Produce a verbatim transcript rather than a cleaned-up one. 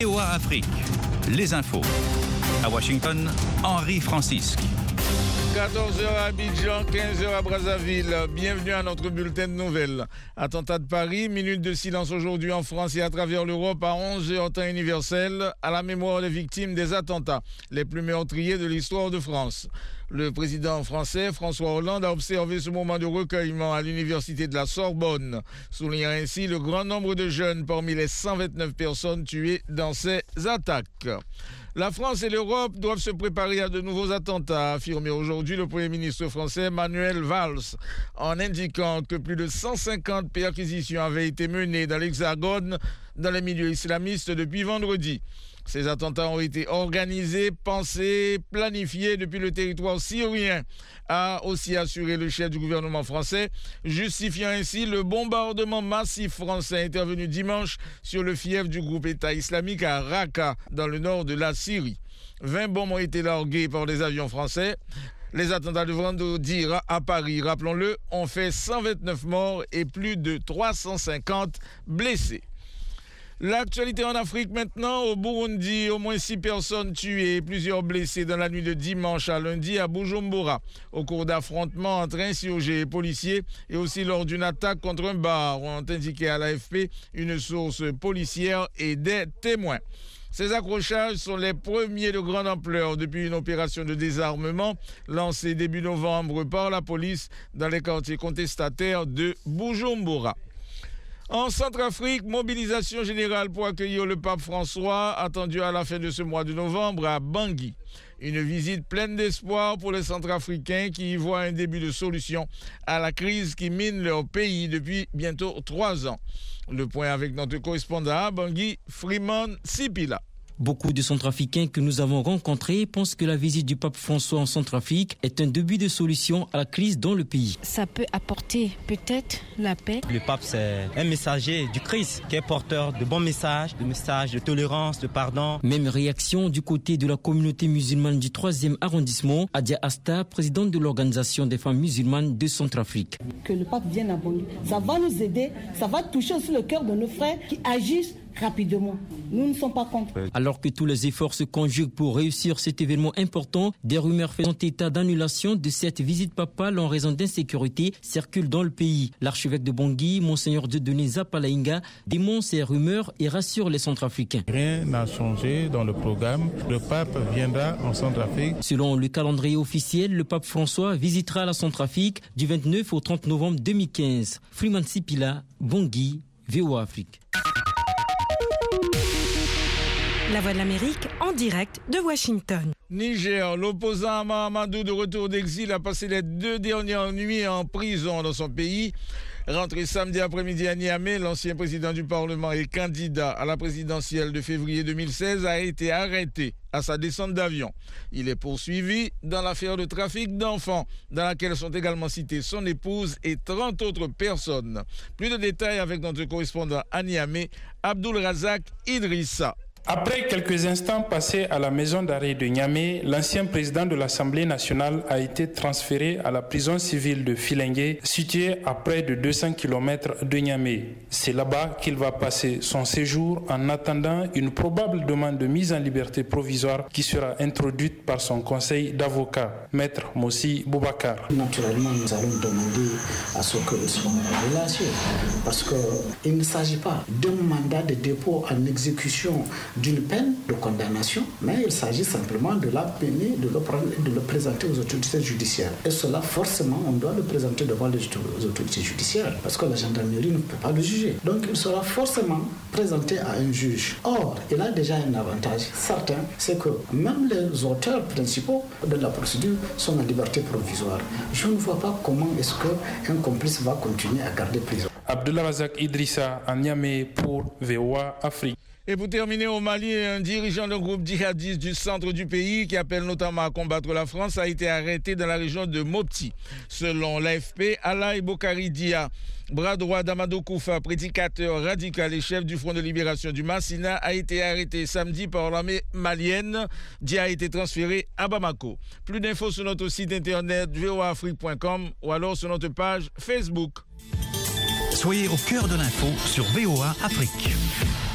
V O A Afrique, les infos. À Washington, Henri Francisque. quatorze heures à Abidjan, quinze heures à Brazzaville. Bienvenue à notre bulletin de nouvelles. Attentat de Paris, minute de silence aujourd'hui en France et à travers l'Europe à onze heures temps universel, à la mémoire des victimes des attentats les plus meurtriers de l'histoire de France. Le président français, François Hollande, a observé ce moment de recueillement à l'université de la Sorbonne, soulignant ainsi le grand nombre de jeunes parmi les cent vingt-neuf personnes tuées dans ces attaques. La France et l'Europe doivent se préparer à de nouveaux attentats, a affirmé aujourd'hui le Premier ministre français Manuel Valls, en indiquant que plus de cent cinquante perquisitions avaient été menées dans l'Hexagone dans les milieux islamistes depuis vendredi. Ces attentats ont été organisés, pensés, planifiés depuis le territoire syrien, a aussi assuré le chef du gouvernement français, justifiant ainsi le bombardement massif français intervenu dimanche sur le fief du groupe État islamique à Raqqa, dans le nord de la Syrie. vingt bombes ont été larguées par des avions français. Les attentats de vendredi à Paris, rappelons-le, ont fait cent vingt-neuf morts et plus de trois cent cinquante blessés. L'actualité en Afrique maintenant, au Burundi, au moins six personnes tuées et plusieurs blessés dans la nuit de dimanche à lundi à Bujumbura, au cours d'affrontements entre insurgés et policiers et aussi lors d'une attaque contre un bar, ont indiqué à l'A F P une source policière et des témoins. Ces accrochages sont les premiers de grande ampleur depuis une opération de désarmement lancée début novembre par la police dans les quartiers contestataires de Bujumbura. En Centrafrique, mobilisation générale pour accueillir le pape François, attendu à la fin de ce mois de novembre à Bangui. Une visite pleine d'espoir pour les Centrafricains qui y voient un début de solution à la crise qui mine leur pays depuis bientôt trois ans. Le point avec notre correspondant à Bangui, Freeman Sipila. Beaucoup de Centrafricains que nous avons rencontrés pensent que la visite du pape François en Centrafrique est un début de solution à la crise dans le pays. Ça peut apporter peut-être la paix. Le pape, c'est un messager du Christ qui est porteur de bons messages, de messages de tolérance, de pardon. Même réaction du côté de la communauté musulmane du troisième arrondissement, Adia Asta, présidente de l'Organisation des femmes musulmanes de Centrafrique. Que le pape vienne à Bangui, ça va nous aider, ça va toucher aussi le cœur de nos frères qui agissent rapidement. Nous ne sommes pas contre. Alors que tous les efforts se conjuguent pour réussir cet événement important, des rumeurs faisant état d'annulation de cette visite papale en raison d'insécurité circulent dans le pays. L'archevêque de Bangui, Monseigneur Dieudonné Zapalainga, dément ces rumeurs et rassure les Centrafricains. Rien n'a changé dans le programme. Le pape viendra en Centrafrique. Selon le calendrier officiel, le pape François visitera la Centrafrique du vingt-neuf au trente novembre deux mille quinze. Freeman Sipila, Bangui, V O A Afrique. La Voix de l'Amérique en direct de Washington. Niger, l'opposant Mahamadou de retour d'exil a passé les deux dernières nuits en prison dans son pays. Rentré samedi après-midi à Niamey, l'ancien président du Parlement et candidat à la présidentielle de février deux mille seize a été arrêté à sa descente d'avion. Il est poursuivi dans l'affaire de trafic d'enfants, dans laquelle sont également citées son épouse et trente autres personnes. Plus de détails avec notre correspondant à Niamey, Abdul Razak Idrissa. Après quelques instants passés à la maison d'arrêt de Niamey, l'ancien président de l'Assemblée nationale a été transféré à la prison civile de Filengue, située à près de deux cents kilomètres de Niamey. C'est là-bas qu'il va passer son séjour en attendant une probable demande de mise en liberté provisoire qui sera introduite par son conseil d'avocats, Maître Mossi Boubacar. Naturellement, nous allons demander à ce qu'il soit relâché, parce qu'il ne s'agit pas d'un mandat de dépôt en exécution d'une peine de condamnation, mais il s'agit simplement de la peiner, de le, de le présenter aux autorités judiciaires. Et cela, forcément, on doit le présenter devant les autorités judiciaires, parce que la gendarmerie ne peut pas le juger. Donc, il sera forcément présenté à un juge. Or, il a déjà un avantage certain, c'est que même les auteurs principaux de la procédure sont en liberté provisoire. Je ne vois pas comment est-ce qu'un complice va continuer à garder prison. Abdullah Razak Idrissa, à Niamey pour V O A Afrique. Et pour terminer, au Mali, un dirigeant d'un groupe djihadiste du centre du pays, qui appelle notamment à combattre la France, a été arrêté dans la région de Mopti. Selon l'A F P, Alaï Bokari Dia, bras droit d'Amadou Koufa, prédicateur radical et chef du Front de libération du Massina, a été arrêté samedi par l'armée malienne. Dia a été transféré à Bamako. Plus d'infos sur notre site internet v o a afrique point com ou alors sur notre page Facebook. Soyez au cœur de l'info sur V O A Afrique.